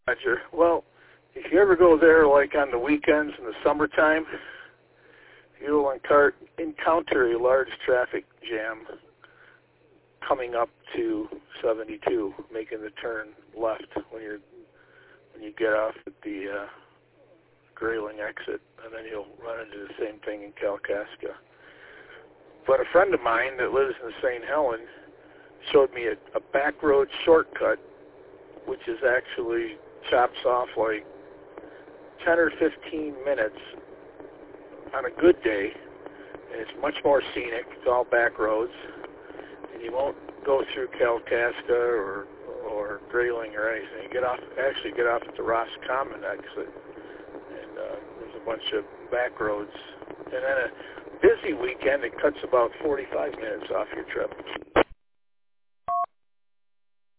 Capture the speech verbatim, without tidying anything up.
Roger. Well, if you ever go there, like on the weekends in the summertime, you'll encounter, encounter a large traffic jam coming up to seventy-two, making the turn left when you're when you get off at the uh, Grayling exit, and then you'll run into the same thing in Kalkaska. But a friend of mine that lives in Saint Helen showed me a, a back road shortcut, which is actually chops off like ten or fifteen minutes on a good day, and it's much more scenic. It's all back roads, and you won't go through Kalkaska or or Grayling or anything. You get off, actually get off at the Roscommon exit, and uh, there's a bunch of back roads. And then a busy weekend, it cuts about forty-five minutes off your trip.